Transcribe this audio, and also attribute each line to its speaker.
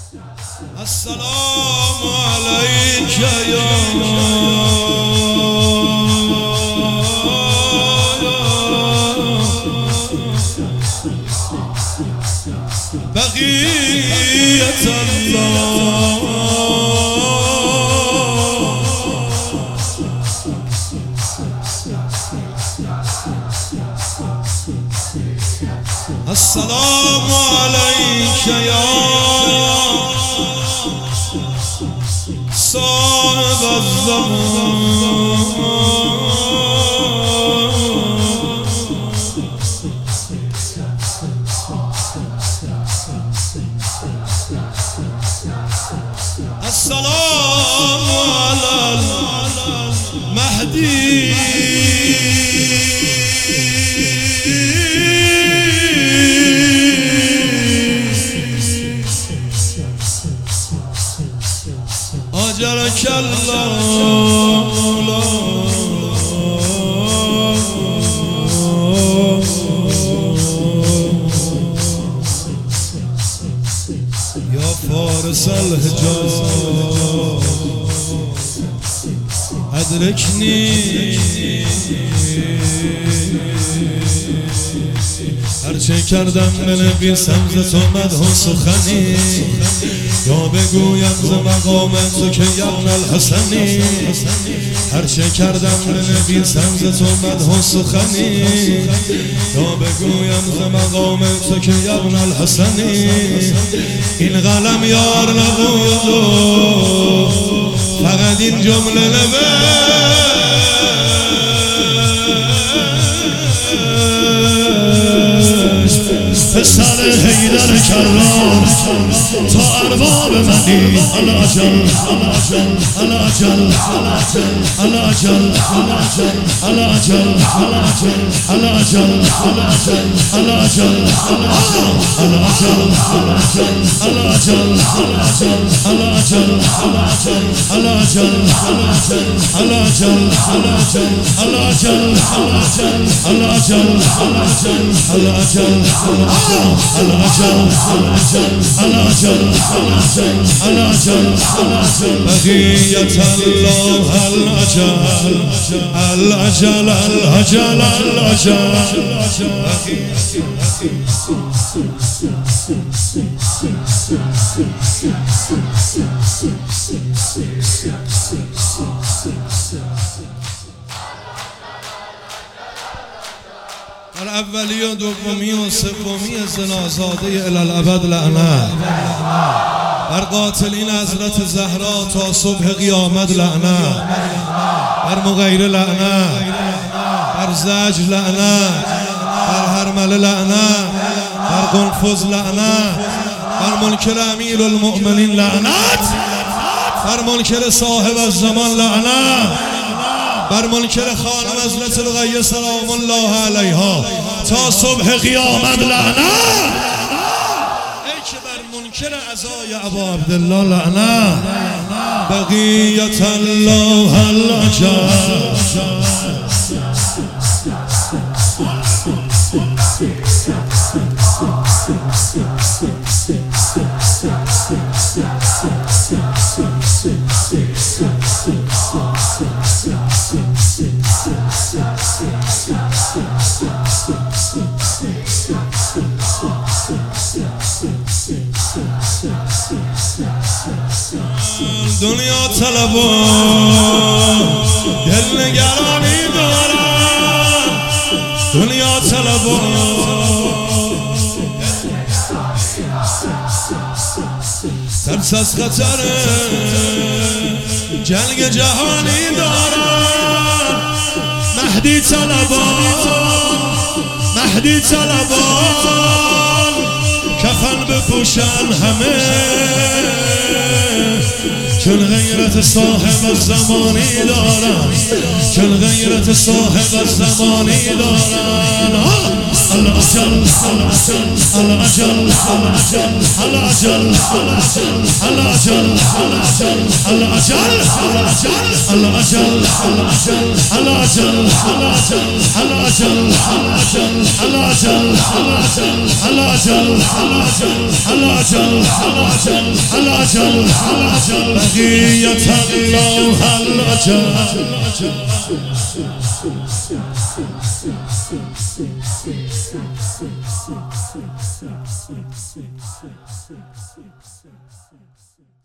Speaker 1: السلام عليك يا بقية الله. السلام عليك يا صاحب الزمان. السلام على المهدي أجرك الله. يا فارس الحجاز أدركني هرچه کردم بنویسم ز تو مدح و سخنی، یا بگویم ز مقام تو که ابن الحسنی. هرچه کردم بنویسم ز تو مدح و سخنی، یا بگویم ز مقام تو که ابن الحسنی. این قلم یار نبود و فقط این جمله نوشت، پسر حیدر کرار تا ارباب منی. الاجل الاجل الاجل الاجل الاجل الاجل الاجل الاجل الاجل الاجل الاجل الاجل الاجل الاجل الاجل الاجل بقية الله الأجل الأجل در اولی و دومی و سومی زنازاده الالعبد لعنت، بر قاتلین حضرت زهرا تا صبح قیامت لعنت، بر مغیره لعنت، بر زجر لعنت، بر هرمله لعنت، بر قنفذ لعنت، بر منکر امیر المؤمنین لعنت، بر منکر صاحب الزمان لعنت، بر منکر خانم حضرت رقیه سلام الله علیها تا صبح قیامت لعنت. ای که بر منکر عزای ابا عبدالله لعنت. بقیت الله العجل دنیا طلبان دل نگرانی دارم، دنیا طلبان ترس از خطر جنگ جهانی دارم. مهدی طلبان مهدی طلبان کفن بپوشن همه، چون غیرت صاحب الزمانی دارن، چون غیرت صاحب الزمانی دارن. بقية الله الأجل